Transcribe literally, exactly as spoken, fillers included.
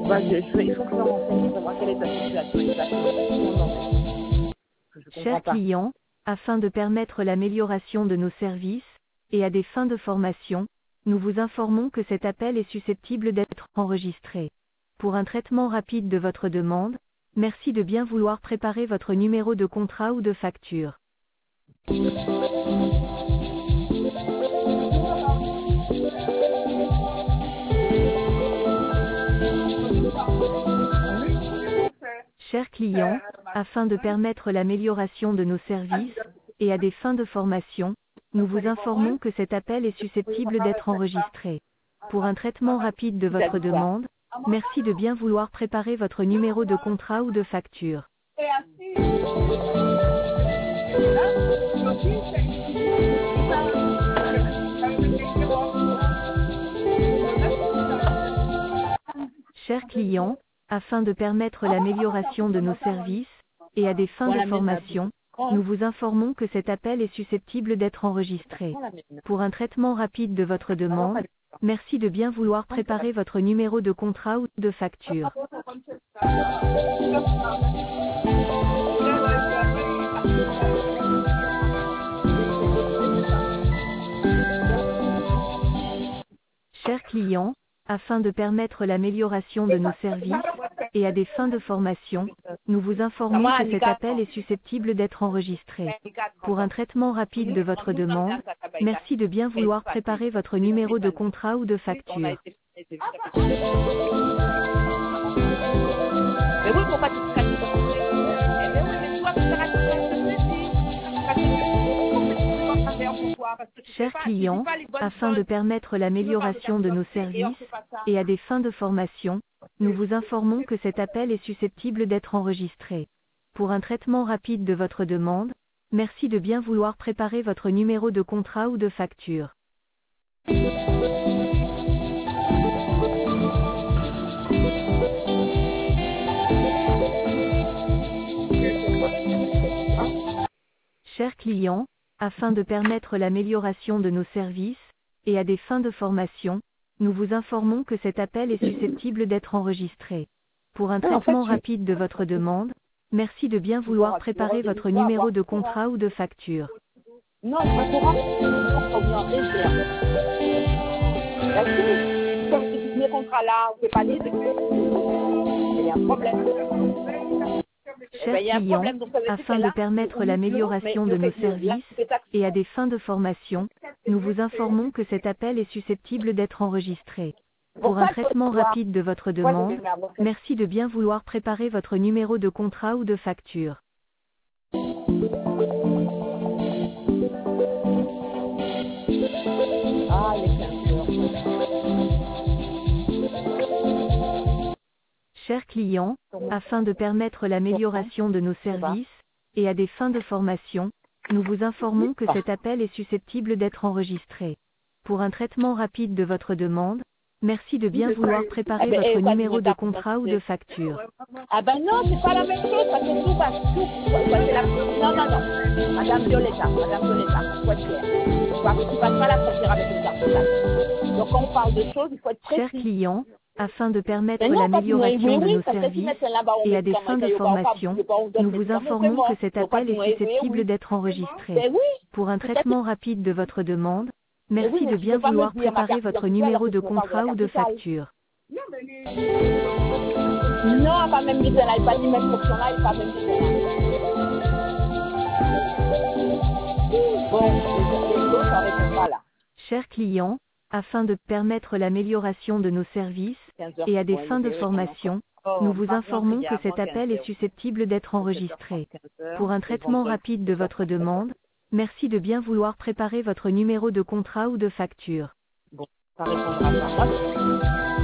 Bah, je, je, il faut que je me renseigne pour savoir quelle est ta situation exactement. Chers clients, afin de permettre l'amélioration de nos services, et à des fins de formation, nous vous informons que cet appel est susceptible d'être enregistré. Pour un traitement rapide de votre demande, merci de bien vouloir préparer votre numéro de contrat ou de facture. Chers clients, afin de permettre l'amélioration de nos services, et à des fins de formation, nous vous informons que cet appel est susceptible d'être enregistré. Pour un traitement rapide de votre demande, merci de bien vouloir préparer votre numéro de contrat ou de facture. Chers clients, afin de permettre l'amélioration de nos services, et à des fins de formation, nous vous informons que cet appel est susceptible d'être enregistré. Pour un traitement rapide de votre demande, merci de bien vouloir préparer votre numéro de contrat ou de facture. Chers clients, afin de permettre l'amélioration de nos services, et à des fins de formation, nous vous informons que cet appel est susceptible d'être enregistré. Pour un traitement rapide de votre demande, merci de bien vouloir préparer votre numéro de contrat ou de facture. Chers clients, afin de permettre l'amélioration de nos services, et à des fins de formation, nous vous informons que cet appel est susceptible d'être enregistré. Pour un traitement rapide de votre demande, merci de bien vouloir préparer votre numéro de contrat ou de facture. Chers clients, afin de permettre l'amélioration de nos services, et à des fins de formation, nous vous informons que cet appel est susceptible d'être enregistré. Pour un traitement rapide de votre demande, merci de bien vouloir préparer votre numéro de contrat ou de facture. Non, je comprends. Comme ces contrats-là, on ne peut pas les il y a un problème. Chers clients, afin de permettre l'amélioration de nos services, et à des fins de formation, nous vous informons que cet appel est susceptible d'être enregistré. Pour un traitement rapide de votre demande, merci de bien vouloir préparer votre numéro de contrat ou de facture. Chers clients, afin de permettre l'amélioration de nos services, et à des fins de formation, nous vous informons que cet appel est susceptible d'être enregistré. Pour un traitement rapide de votre demande, merci de bien vouloir préparer votre numéro de contrat ou de facture. Ah ben non, c'est pas la même chose, parce que tout va tout. C'est la... Non, non, non. Madame Violetta, Madame Violetta, il faut être clair. Tu passes pas la frontière avec une carte. Donc quand on parle de choses, il faut être précis. Chers clients, afin de permettre l'amélioration de nos services, et à des fins de formation, nous vous informons que cet appel est susceptible d'être enregistré. Pour un traitement rapide de votre demande, merci de bien vouloir préparer votre numéro de contrat ou de facture. Non, pas même dit là, il pas dit même pour son là, il pas même dit Bon, ça répond pas là. Chers clients, afin de permettre l'amélioration de nos services, et à des fins de formation, nous vous informons que cet appel est susceptible d'être enregistré. Pour un traitement rapide de votre demande, merci de bien vouloir préparer votre numéro de contrat ou de facture. Bon, ça répondra pas.